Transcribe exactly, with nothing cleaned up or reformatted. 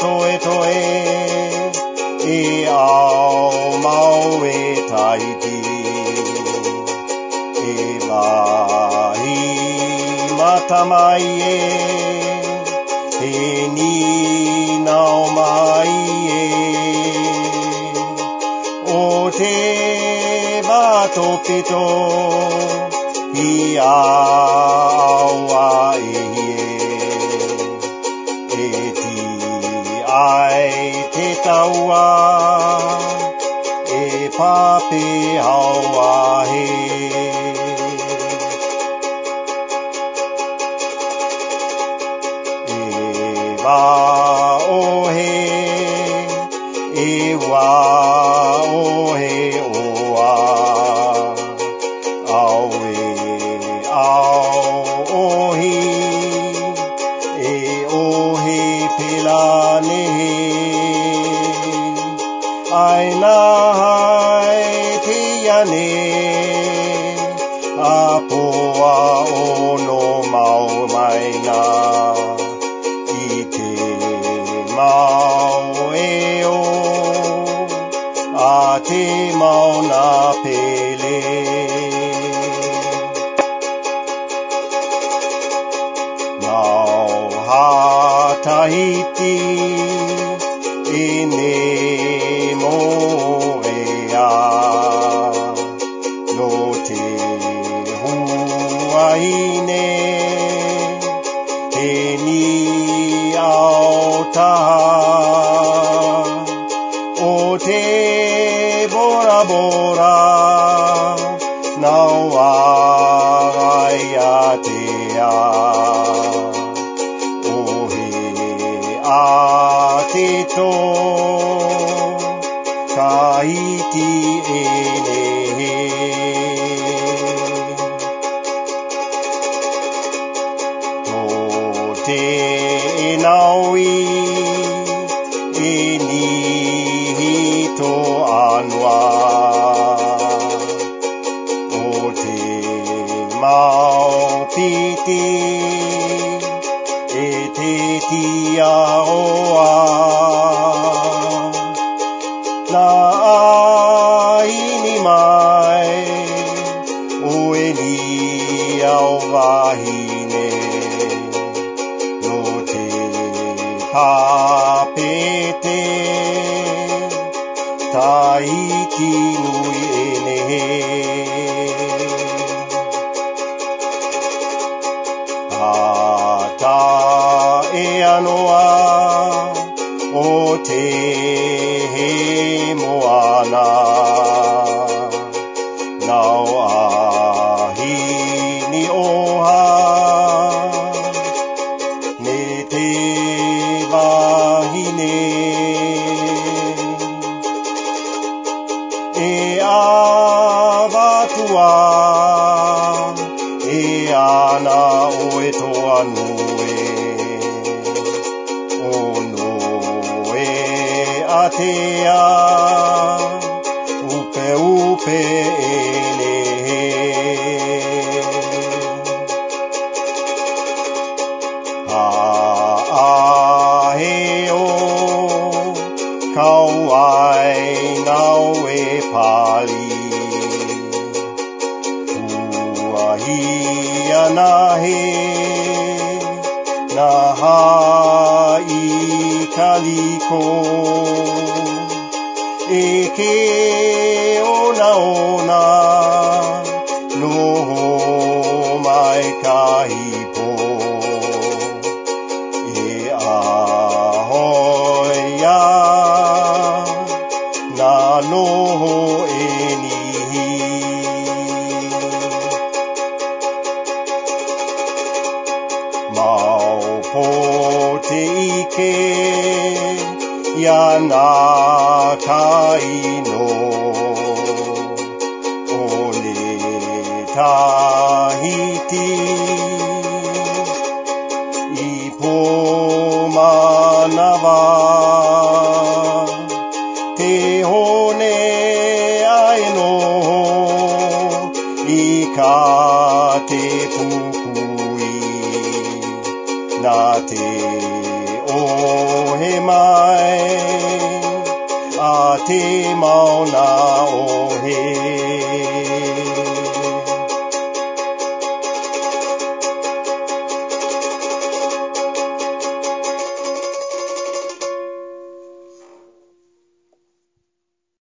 toe toe e ao mau e taiti e wahi matamai e e ni nao mai e o te watopito i awa e e ti ai te taua e pape hawa he e wa o he e wa o he oa au e au ohi e ohi pilane ai na hai te ane a poa ono mau mai na i te mau e o a te mau na pele nau ha tahiti e ne mo e a no te huaine e ni au taha o te bora bora nau arai a te a o he a te to Tahiti e nehe o te naui e nihi to anua o te mau piti e te tia oa na aini mai o e ni au wahine no te papete Tahiti nui e nehe ata e anoa o te he moana nau ahi ni oha me te wahine e awatua e ana o e toa nue o noe atea upe upe e nehe a ahe o kauai nau e pali uahi ana he na hai kaliko e ke ona ona noho mai kahipo e ahoia na noho e nihi mau po te ike ia nā kaino o ne Tahiti i pō manawa te hone ai no i ka te pukui nā te o he mai, a te mauna o he